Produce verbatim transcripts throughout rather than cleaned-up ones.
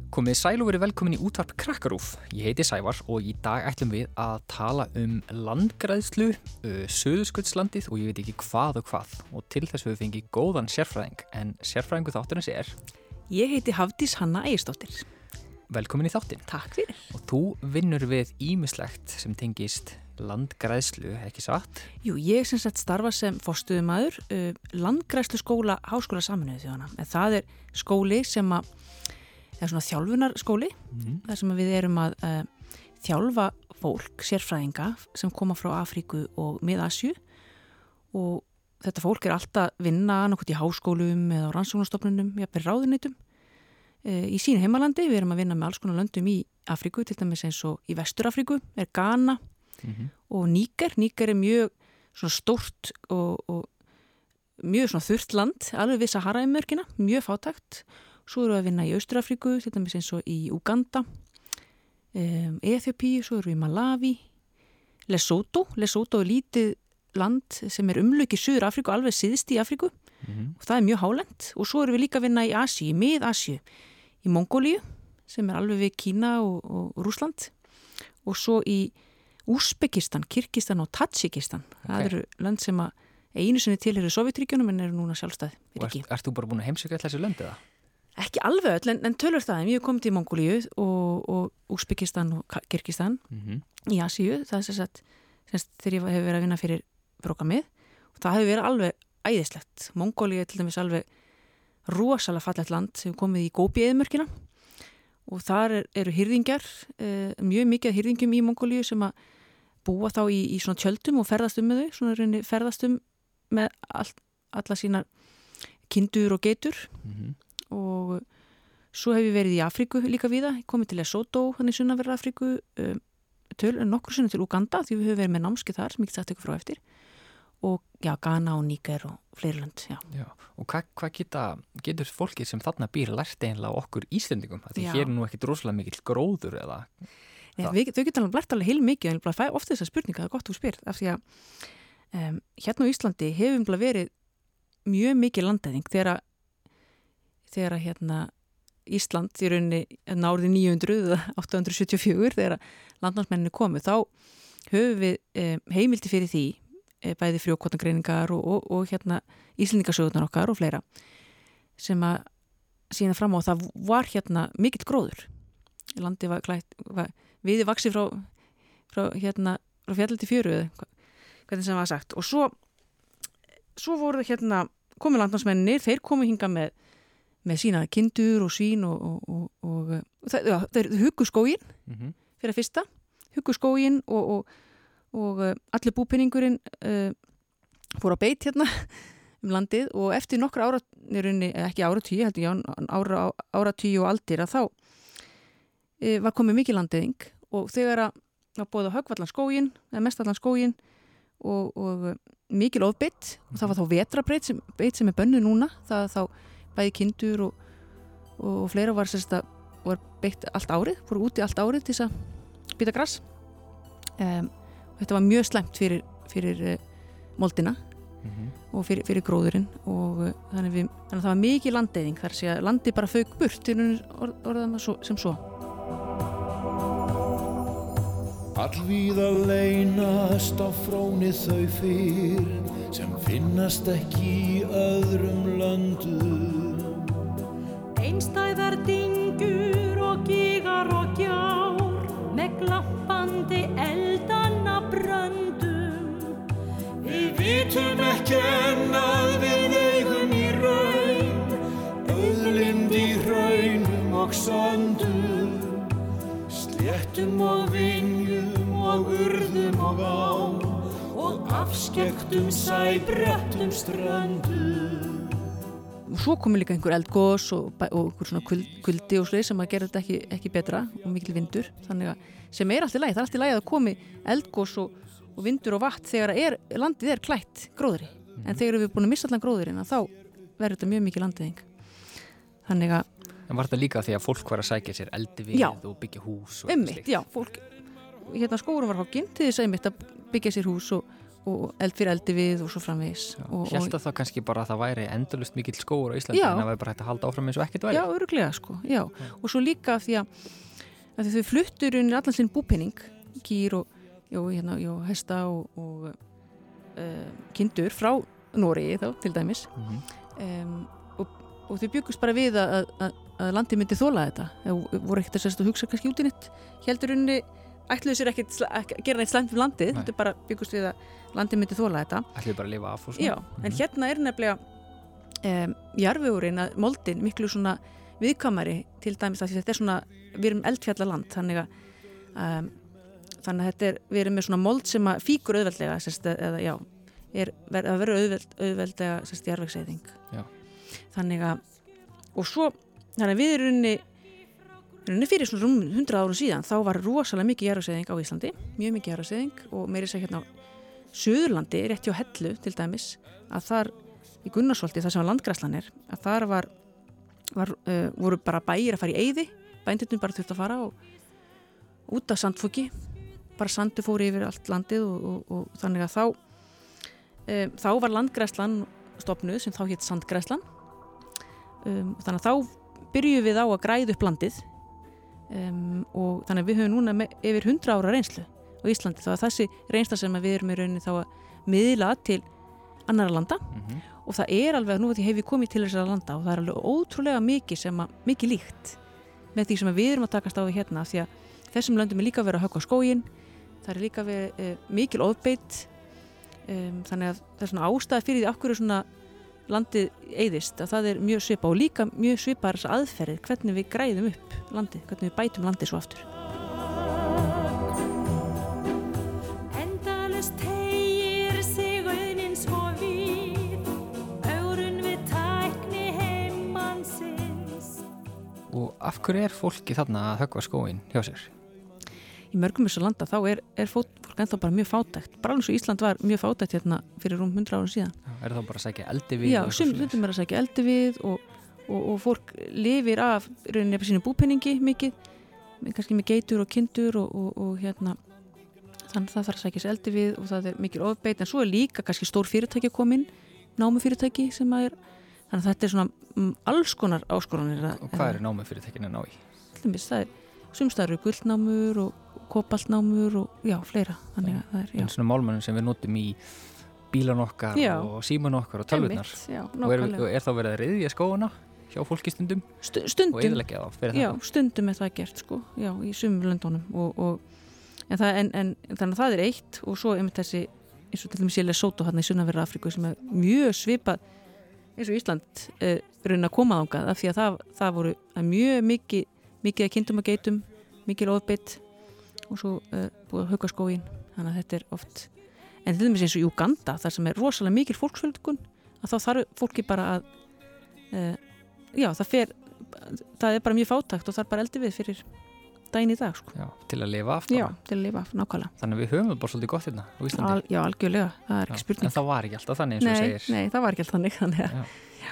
Komið sæl og verið velkomin í útvarp Krakkarúf. Ég heiti Sævar og í dag ætlum við að tala um landgræðslu, uh, Suðurskautslandið og ég veit ekki hvað og hvað. Og til þess við fengið góðan sérfræðing, en sérfræðingu þáttarins er... Ég heiti Hafdís Hanna Egirsdóttir. Velkomin í þáttinn. Takk fyrir. Og þú vinnur við ýmislegt sem tengist landgræðslu, ekki satt? Jú, ég sem sagt starfa sem forstöðumaður uh, landgræðslu skóla Háskóla Sameinuðu þjóðanna. En það er skóli sem að það er svona þjálfunarskóli, mm. þar sem við erum að uh, þjálfa fólk, sérfræðinga sem koma frá Afríku og Mið-Asíu og þetta fólk er alltaf vinna nokkurt í háskólum eða á rannsóknarstofnunum, jafnvel ráðuneytum uh, í sínu heimalandi. Við erum að vinna með alls konar löndum í Afríku, til dæmis eins og í Vestur-Afríku er Ghana mm-hmm. og Níger. Níger er mjög svona stórt og, og mjög svona þurrt land, alveg við Sahara-mörkina, mjög fátækt. Svo erum við að vinna í Austur-Afríku, til dæmis eins og í Uganda, um, Eþjópíu, svo erum við í Malawi, Lesotho. Lesotho er lítið land sem er umlukið Suður-Afríku, alveg syðst í Afríku mm-hmm. og það er mjög hálent. Og svo erum við líka að vinna í Asíu, í Mið-Asíu, í Mongólíu, sem er alveg við Kína og, og Rússland. Og svo í Úsbekistan, Kirgistan og Tadjikistan. Okay. Það eru land sem að einu sinni tilheyrir Sovétríkjunum en eru núna sjálfstæð. Og ert, ert þú bara búin að heimsækja þessi lönd eða? Ekki alveg öll, en, en tölur það. Ég hef komið til Mongólíu og, og Úsbekistan og Kirgistan mm-hmm. í Asíu. Það er sem sagt, sem sagt þegar ég hef verið að vinna fyrir prógramið og það hefur verið alveg æðislegt. Mongólíu er til dæmis alveg rosalega fallegt land sem komið í Góbi-eyðimörkina og þar er, eru hirðingjar, eh, mjög mikið hirðingjum í Mongólíu sem að búa þá í, í svona tjöldum og ferðast um með þau, svona reyni ferðast um með all, alla sína kindur og geitur mm-hmm. og svo hef ég verið í Afríku líka víða, komið til Lesotho, þannig sunnaverðar Afríku, um, töl, nokkur sinni til Uganda því við höfum verið með námskeið þar sem ég get sagt ykkur frá eftir og já, Ghana og Níger og fleiri lönd, já. Já, og hvað hva geta, getur fólkið sem þarna býr lært eiginlega okkur Íslendingum? Því já. Hér er nú ekkit rosalega mikill gróður eða... Nei, við, þau geta alveg lært alveg heil mikið en ég fæ ofta þessar spurninga, það er gott þú spyrt, af því að um, hérna á Íslandi hefum verið mjög mikið landæðing þegar þegar að hérna Ísland í rauninni árið níu hundruð eða átta hundruð sjötíu og fjögur þegar landnámsmenninu komu þá höfum við eh, heimildi fyrir því eh, bæði frjókornagreiningar og, og, og hérna Íslendingasögurnar okkar og fleira sem að sína fram á það var hérna mikill gróður landi var klætt var, viði vaxi frá, frá hérna frá fjalli til fjöru eða hvernig sem var sagt og svo svo voru hérna komið landnámsmennir þeir komu hinga með með sína kindur og svín og, og, og, og, og það, já, það er huggu skógin mm-hmm. fyrir að fyrsta huggu skógin og, og, og allir búpenningurinn uh, fór að beit hérna um landið og eftir nokkra áratýrunni, ekki áratýi heldur já, ára, áratýi og aldir að þá uh, var komið mikið landeyðing og þegar að var búið að höggvallan skógin eða mestallan skógin og, og mikil ofbeitt og það var þá vetrabreitt sem, beit sem er bönnuð núna það þá bæði kindur og, og fleira var, sérsta, var beitt allt árið, fóru úti allt árið til þess að bíta gras. Um, og þetta var mjög slæmt fyrir, fyrir uh, moldina mm-hmm. og fyrir, fyrir gróðurinn og uh, þannig, við, þannig að það var mikið landeyðing þar sé að landi bara fauk burt til orð, orðan sem svo. Allvíða leynast á fróni þau fyrr sem finnast ekki í öðrum löndum. Einstæðar dyngjur og gígar og gjár með glampandi eldanna bröndum. Við vitum ekki enn að við eigum í raun, auðlind í hraunum og söndum, sléttum og vinjum og urðum og ám og afskekktum sæbrettum ströndum. Svo komu líka einhver eldgos og, og einhver svona kuldi og sleið sem að gera þetta ekki, ekki betra og mikil vindur. Þannig að sem er allt í lagi, það er allt í lagi að komi eldgos og, og vindur og vatn þegar er, landið er klætt gróðri. En þegar við erum búin að missa allan gróðurinn þá verður þetta mjög mikil landeyðing. Þannig að... En var þetta líka því að fólk var að sækja sér eldi við já, og byggja hús og einmitt, já, fólk, hérna skógurum var hogginn til þess að einmitt að byggja sér hús og, og eld fyrir eldi við og svo framvegis. Hélt að það kannski bara að það væri endalaust mikill skógur á Íslandi já, en það væri bara hægt að halda áfram eins og ekkert væri. Já, örugglega sko, já. já. Og svo líka af því að, að því þau fluttur inn allan sinn búpenning, kýr og, já, hérna, já, hesta og, og uh, kindur frá Noregi þá, til dæmis. Mm-hmm. um, og, og þau byggust bara við að, að, að landi myndi þola þetta. Það voru ekkert að sérst að hugsa kannski út í nýtt. Heldur unni ætluðu sér ekkert að gera neitt slæmt við landið, þetta bara byggust við að landið myndi þola þetta. Ætluðu bara að lifa af og svona. Já, mm-hmm. En hérna er nefnilega um, jarðvegurinn að moldin miklu svona viðkvæmari til dæmis að þetta er svona, við erum eldfjallaland, þannig að um, þannig að þetta er, við erum með svona mold sem að fíkur auðveldlega, sérst, eða já, er að vera auðveld, auðveldlega sérst jarðvegseyðing. Já. Þannig að, og svo, þannig að við erum unni fyrir svona hundrað árum síðan þá var rosalega mikið jarðvegseyðing á Íslandi, mjög mikið jarðvegseyðing og meiri sér hérna á Suðurlandi, rétt hjá Hellu til dæmis, að þar í Gunnarsholti, þar sem var landgræslan er, að þar var, var uh, voru bara bæir að fara í eyði, bændurnir bara þurfti að fara og út af sandfoki, bara sandu fóru yfir allt landið og, og, og þannig að þá um, þá var landgræslan stofnuð sem þá hét Sandgræslan um, þannig að þá byrjuðum við á að græða upp landið Um, og þannig að við höfum núna með, yfir hundra ára reynslu á Íslandi þá að þessi reynsla sem við erum í rauninni þá að miðla til annara landa mm-hmm. og það er alveg að nú að ég hef komið til þessara landa og það er alveg ótrúlega mikið sem að mikið líkt með því sem við erum að takast á við hérna því að þessum löndum er líka verið að höggva skóginn það er líka verið e, mikil ofbeit um, þannig að það er svona ástæða fyrir því af hverju svona landið eyðist að það er mjög svipa og líka mjög svipar þess aðferðir hvernig við græðum upp landið, hvernig við bætum landið svo aftur. Endalaust teygir sig auðnin svo víð, ögrun við tækni heimansins. Og af hverju er fólki þarna að höggva skóginn hjá sér? Í mörgum þessu landa þá er, er fólk ennþá bara mjög fátækt. Bara alveg svo Ísland var mjög fátækt hérna fyrir rúm hundra ára síðan. Já, er það bara að sækja eldi við? Já, sumum er að sækja eldi við og, og, og fólk lifir af rauninni sínu búpenningi mikið, kannski með geitur og kindur og, og, og hérna þannig það þarf að sækja sér eldi við og það er mikil ofbeit en svo er líka kannski stór fyrirtæki að koma inn, námufyrirtæki sem að er, þannig að þetta er svona um, alls konar áskoranir. Og hvað er námufyrirtækin að ná í? Það er sumstaðar eru gullnámur og kobaltnámur og já, fleira þannig að það er, já. En svona málmannum sem við notum í bílan okkar já. Og síman okkar og tölvurnar og er, er þá verið að ryðja skóguna hjá fólki stundum, Stu, stundum og eyðileggja þá fyrir já, það? Já, stundum er það gert sko, já, í sumum löndunum og, og, en, það, en, en þannig að það er eitt og svo einmitt þessi, eins og til dæmis ég Lesotho hérna í sunnanverðri Afríku sem er mjög svipað eins og Ísland eh, raunin að koma þangað af því að það, það voru mjög mikið, mikið að kindum og geitum, mikið ofbeit og svo uh, búið að hugga skóginn þannig að þetta er oft en til dæmis eins og í Uganda þar sem er rosalega mikil fólksfjölgun að þá þarf fólki bara að uh, já það fer það er bara mjög fátækt og þarf bara eldi við fyrir daginn í dag sko. Já, til að lifa af bara. Já, til að lifa af, nákvæmlega. Þannig að við höfum það bara svolítið gott hérna á Íslandi. Al, já, algjörlega, það er ekki spurning. En það var ekki alltaf þannig eins og nei, segir. Nei, það var ekki alltaf þannig þannig að já. Já.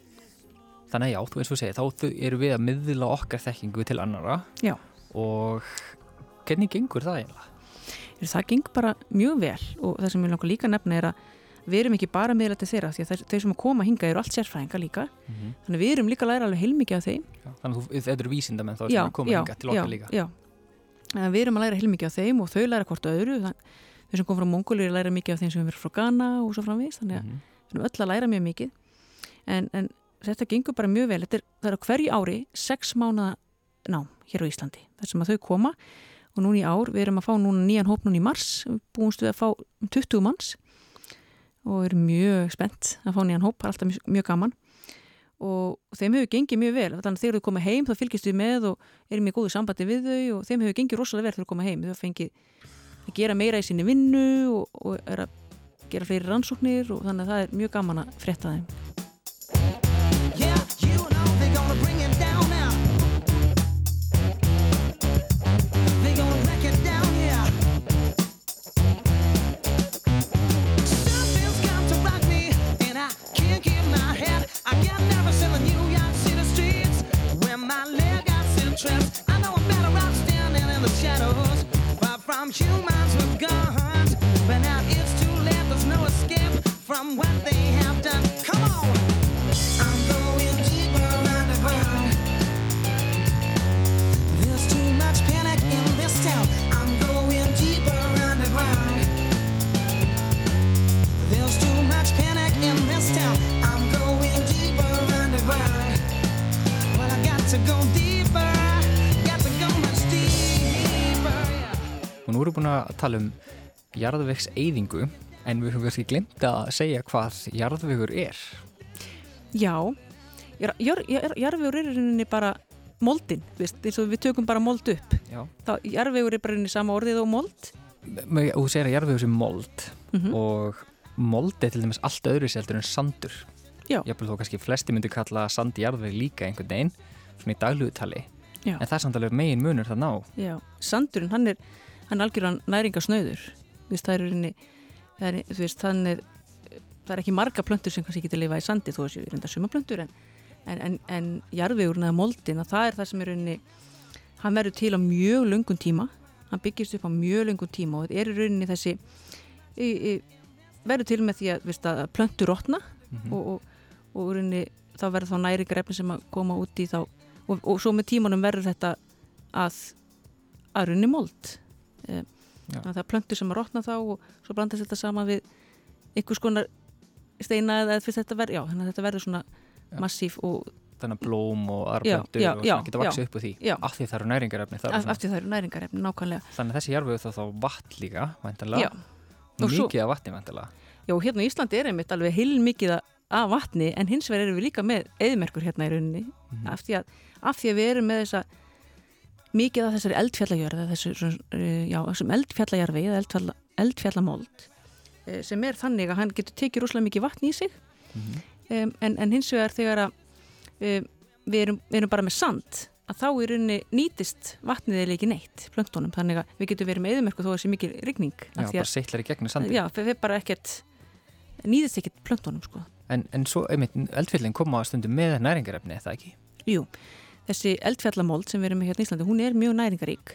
Þannig að já, þú eins og segir, þá erum við að miðla okkar þekkingu til annara. Já. Og hvernig gengur það eiginlega? Það gengur bara mjög vel og það sem ég langar líka að nefna er að við erum ekki bara miðla til þeirra því að þeir sem að koma hinga eru allt sérfræðingar líka mm-hmm. þannig að við erum líka að læra alveg heilmikið af þeim. Já, þannig að þetta eru vísindamenn þá sem að koma hinga til okkar já, líka. Já, já. Við erum að læra heilmikið af þeim og þau læra hvort öðru. Þau sem kom frá Mongólu eru að læra mikið af þeim sem er frá Ghana og svo framvegis þannig að mm-hmm. við erum öll að læra mjög mikið en, en þetta gengur bara mjög vel. Þetta er, það er á hverju ári sex mánaða nám hér á Íslandi þar sem að þau koma og núna í ár, við erum að fá núna nýjan hóp núna í mars, við búumst við að fá um tuttugu manns og erum mjög spennt að fá nýjan hóp, alltaf mjög, mjög gaman og þeim hefur gengið mjög vel, þannig að þegar þau koma heim þá fylgist við með og erum í góðu sambandi við þau og þeim hefur gengið rosalega vel þegar þau koma heim, þau fengið að gera meira í sinni vinnu og, og er að gera fleiri rannsóknir og þannig að það er mjög gaman að frétta þeim. Yeah, you know they're gonna bring him down now. I got nervous in the New York City streets when my leg got in trips. I know I'm better off standing in the shadows, far from humans with guns. But now it's too late. from what they have done. Come on! I'm going deeper underground. There's too much panic in this town. I'm going deeper underground. There's too much panic in this town. I'm going deeper underground. Well, I got to go deeper. Got to go much deeper. Og nú erum við búin að tala um jarðvegseyðingu, en við höfum kannski glemt að segja hvað jarðvegur er. Já, jar, jar, jar, jarðvegur er í rauninni bara moldin, veist, eins og við tökum bara mold upp. Já. Þá jarðvegur er bara í rauninni sama orðið og mold. Og þú segir að jarðvegur sem mold Mhm. og mold er til dæmis allt öðru seldur en sandur. Já. Jafnvel þó kannski flesti myndu kalla sand jarðveg líka einhvern veginn, svona í daglegu tali. Já. En það er samt alveg megin munur það ná. Já, sandurinn, hann er, hann er algjörðan næringasnauður. Þú veist, það er í rauninni, það er, þú veist, hann er, það er ekki marga plöntur sem kannski getur lifa í sandi, þó að séu reynda sumaplöntur, en, en, en, en jarðvegurinn eða moldin, að það er það sem er í rauninni, hann verður til á mjög löngum tíma, hann byggist upp á mjög löngum tíma og þetta er í rauninni þessi, í, í, verður til með því að, veist, að plöntur rotna Mhm. og, og, og í rauninni þá verður þá næringarefni sem að koma út í þá og, og svo með tímanum verður þetta að, að rauninni mold. Eh, Já. það er plöntur sem að rotna þá og svo blandast þetta saman við einhvers konar steina eða fyrst þetta verður, já, þannig að þetta verður svona Já. massíf og Þannig að blóm og aðra Já, plöntur já, og já, svona geta vaxið upp úr því. já. Af því það eru næringarefni þar. og af, svona. eftir það eru næringarefni nákvæmlega. Þannig að þessi jarðvegur þá þá vatn líka, væntanlega. Já. Og svo- Mikið af vatni, væntanlega. Já, og hérna á Íslandi er einmitt alveg heilmikið af vatni en hins vegar erum við líka með eyðimerkur hérna í rauninni Mhm. af, því að, af því að við erum með þessa mikið af þessari eldfjallajörð þessu, uh, já, þessum eldfjallajarfi eða eldfjalla, eldfjallamold uh, sem er þannig að hann getur tekið rosalega mikið vatn í sig Mhm. um, en, en hins vegar þegar að um, við, erum, við erum bara með sand að þá í rauninni nýtist vatnið eða ekki neitt plöntunum, þannig að við getum verið með eyðimerkur þó að það sé mikil rigning Já, af því bara að, seitlar í gegnum sandi. já, við bara ekkert nýðist ekkert plöntunum sko. En, en svo, einmitt, eldfjöllin koma stundum með næringarefni, er það ekki? Jú, þessi eldfjallamold sem við erum með hérna í Íslandi, hún er mjög næringarík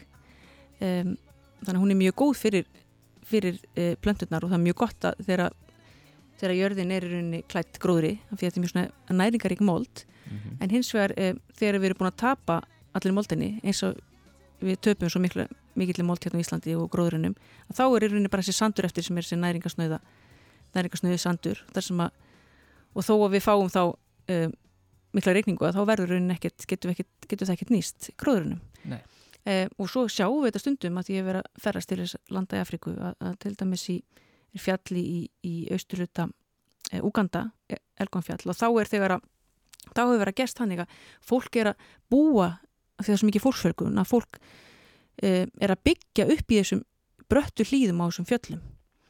um, þannig að hún er mjög góð fyrir, fyrir uh, plönturnar og það er mjög gott að þegar, þegar jörðin er í rauninni klætt gróðri af því að þetta er mjög svona næringarík mold Mhm. en hins vegar uh, þegar við erum búin að tapa allir moldinni eins og við töpum svo miklu, mikill mold hérna í Íslandi og gróðurinnum að þá er í rauninni bara þessi sandur eftir sem er þessi næringasnauða næringasnauði sandur þar sem að, og þó að við fáum þá um, mikla regningu að þá verður raunin ekkert, getur, ekkert, getur það ekkert nýst gróðurinnum. Nei. Eh, og svo sjáum við þetta stundum að ég hef verið að ferðast til þess landa í Afríku að, að til dæmis í fjalli í, í austurhluta eh, Úganda, Elgonfjall og þá er þegar að, þá hefur verið að gerst þannig að fólk er að búa því það er svo mikið fólksfjölgun að fólk eh, er að byggja upp í þessum bröttu hlíðum á þessum fjöllum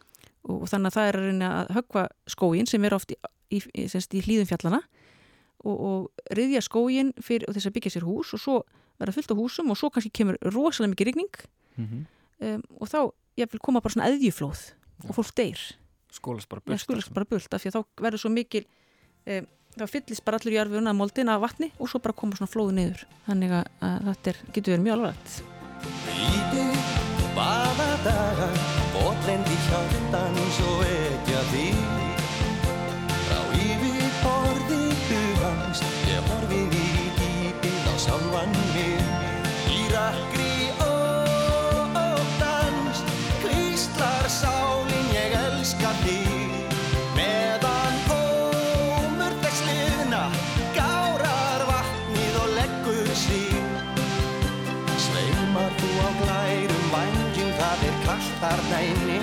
og, og þannig að það er að reyna að höggva skóginn sem er oft í, í, í, í hlíðum fjallana og, og ryðja skóginn fyrir og þess að byggja sér hús og svo verða fullt af húsum og svo kannski kemur rosalega mikið rigning Mhm. um, og þá ég vil koma bara svona eðjuflóð og fólk deyr, Skólast bara það burt. skulast bara bult af því að þá verður svo mikil um, þá fyllist bara allur jarðvegurinn að moldin af vatni og svo bara koma svona flóðu niður þannig að, að þetta er, getur verið mjög alvarlegt. Íti, baða daga, botlendi hjartans og ekja þig. Frá yfir borði hugans, ég horfi nýr í dýpið á sjálfan mig. Í rakri óttans, hvíslar sálin ég elska þig. Meðan ómur þess liðna, gárar vatnið og leggur sig. Sveimar þú á glærum vængjum, það er kalt þarna inni.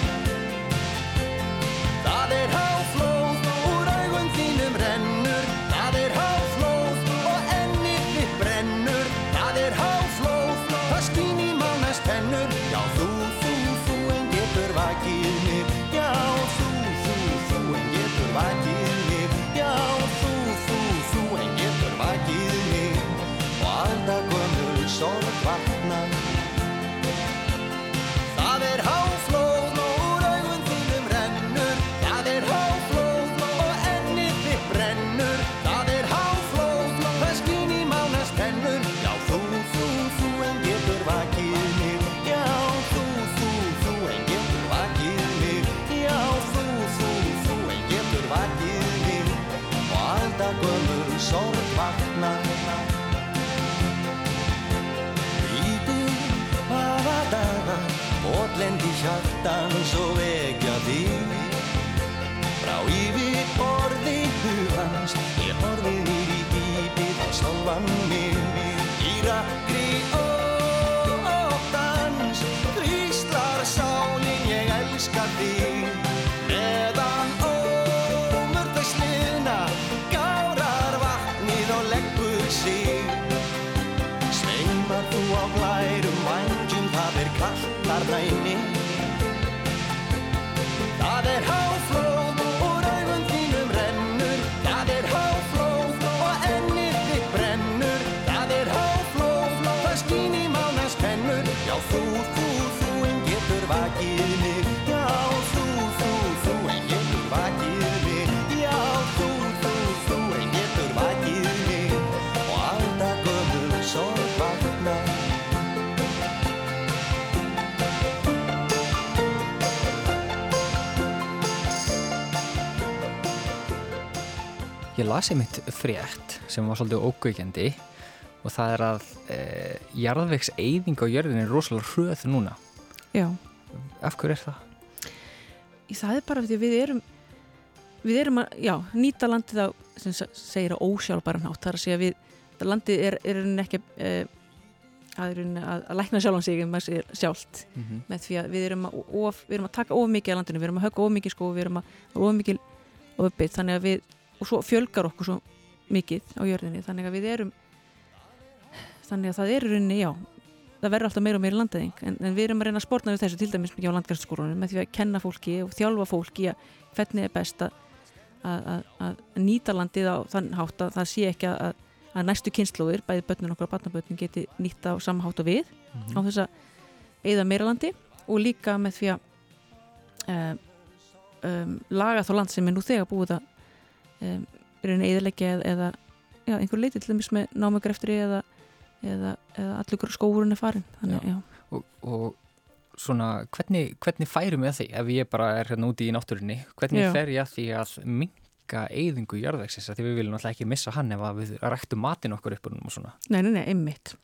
Það er háflóð, úr augum þínum rennur. Það er háflóð og ennið þitt brennur. Það er háflóð, það skín í mánast tennur. Já, þú, þú, þú, en getur vakið mig. Já, þú, þú, þú, en getur vakið mig. Já, þú, þú, þú, en getur vakið mig. Og alltaf gömul sorg vaknar. Það er háflóð og úr augum þínum rennur. Það er háflóð og ennið þitt brennur. Það er háflóð, það skín í mánast tennur. Já, þú, þú, þú, en getur vakið mig. Já, þú, þú, þú, en getur vakið sorg vaknar. Lítið hafa dagar, ótlendi hjartans og vekja þig. Frá yfir borði hugans, ég horfi nýr í dýpið á sjálfan mig. Í rakri óttans, hvíslar sálin ég elska þig. Meðan ómur þau sliðna, gárar vatnið og leggur sig. Sveimar þú á glærum vængjum, það er kalt þarna inni. Það er háflóð og augun þínum rennur. Það er háflóð og ennið þitt brennur. Það er háflóð, það skín í mánans tennur. Já, þú, þú, þú, en getur vakið mig. Já, þú, þú, þú, en getur vakið mig. Já, þú, þú, þú, en getur vakið mig. Og alltaf gömul sorg vaknar. Ég las einmitt frétt sem var svolítið ókveikjandi og það er að e, jarðvegseyðing á jörðinni er rosalega hröð núna. Já. Af hverju er það? Í það er bara því við erum við erum að, já, nýta landið á sem sa- segir á ósjálfbæran hátt. Það er að segja við, þetta landið er, er ekki e, að, að, að lækna sjálfan sig um að segja sjálft Mm-hmm. með því að við erum að, of, við erum að taka of mikið af landinu, við erum að högga of mikið skóg, við erum að of mikið ofbeitt, þannig að við og svo fjölgar okkur svo mikið á jörðinni, þannig að við erum þannig að það er í rauninni, já það verður alltaf meira og meira landeyðing en, en við erum að reyna að sporna við þessu til dæmis mikið á landgræðsluskólunum með því að kenna fólki og þjálfa fólki að hvernig er best að, að, að, að nýta landið á þann hátt að það sé ekki að, að næstu kynslóðir, bæði börnun okkur og barnabörnun geti nýta á sama hátt og við Mm-hmm. á þess að eyða meira landi og líka með því að um, um, laga þá land sem er nú þegar búið að Um, reyna eðileggja eða, eða já, einhver leiti til dæmis með námugreftri eða, eða, eða allur skógurinn er farin þannig, já. Já. Og, og svona, hvernig, hvernig færum við að því ef ég bara er hérna úti í náttúrunni, hvernig Já. fer ég að því að minnka eyðingu jarðvegsins, af því við viljum alltaf ekki missa hann ef að við ræktum matinn okkur upp og svona. Nei, nei, nei, einmitt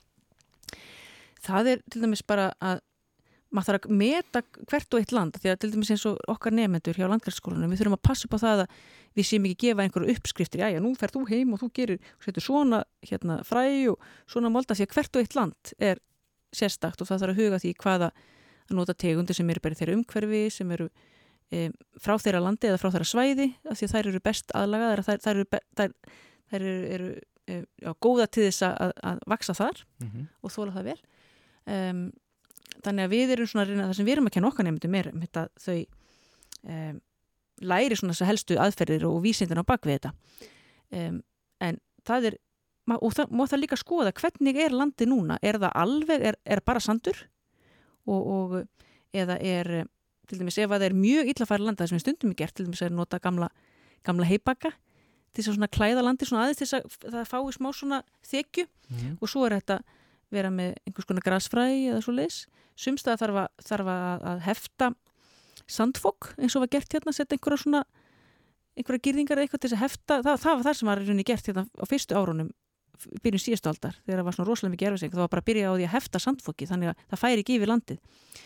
það er til dæmis bara að maður þarf að meta hvert og eitt land því að til dæmis eins og okkar nefnendur hjá landgræðsluskólanum, við þurfum að passa upp á það að við séum ekki gefa einhverju uppskriftir, já, já, nú fer þú heim og þú gerir, og setur svona hérna fræ og svona molda því að hvert og eitt land er sérstakt og það þarf að huga því hvaða að nota tegundir sem eru bara í þeirra umhverfi, sem eru e, frá þeirra landi eða frá þeirra svæði, af því að þær eru best aðlagaðar, þær, þær eru, be, þær, þær eru, eru e, já, góða til þess að, að vaksa þar Mm-hmm. og þóla það vel. Um, þannig að við erum svona að reyna, það sem við erum að kenna okkar nefndum er um þetta þau um, læri svona þess að helstu aðferðir og vísindin á bakvið þetta um, en það er og það má það líka skoða hvernig er landi núna, er það alveg, er, er bara sandur og, og eða er til dæmis ef það er mjög illafæri landa það sem við stundum er gert, til dæmis er nota gamla, gamla heybakka til þess að svona klæða landi svona aðeins til þess að það fái smá svona þekju Mm-hmm. og svo er þetta vera með einhvers konar grasfræ eða svo leis. Sumstað þarf að, þarf að, að hefta sandfók eins og var gert hérna, setja einhverja svona einhverja girðingar eða eitthvað til þess að hefta, það, það var það sem var í rauninni gert hérna á fyrstu árunum, byrjun síðustu aldar, þegar það var svona rosalega mikið erfiseng, það var bara að byrja á því að hefta sandfóki, þannig að það færi ekki yfir landið.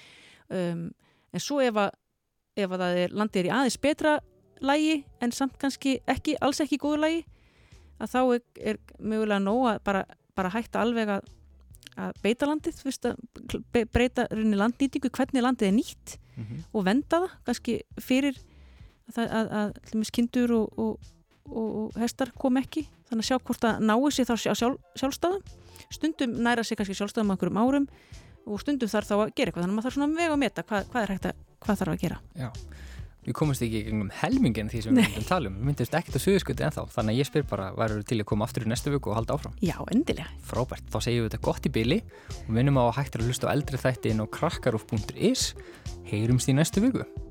Um, en svo ef að, ef að það er, landið er í aðeins betra lagi, en samt kannski ekki, alls ekki góðu lagi, að þá er, er mögulega nóg að bara, bara hætta alveg að, að beita landið, veist, að be, breyta rauninni landnýtingu, hvernig landið er nýtt Mm-hmm. og venda það, kannski fyrir að, að, að, að kindur og, og, og, og hestar kom ekki, þannig að sjá hvort að nái sér þá sjálf, sjálfstæðum, stundum næra sér kannski sjálfstæðum á einhverjum árum og stundum þarf þá að gera eitthvað, þannig að maður þarf svona að vega og meta hvað, hvað er hægt að, hvað þarf að gera. Já, við komumst ekki í gegnum helmingin því sem við myndum tala um, við myndumst ekkert á Suðurskauti ennþá, þannig að ég spyr bara, værið til að koma aftur í næstu viku og halda áfram? Já, endilega. Frábært, þá segjum við þetta gott í bili og minnum á að hægt er að hlusta á eldri þætti inn á krakkarúf punktur is. Heyrumst í næstu viku.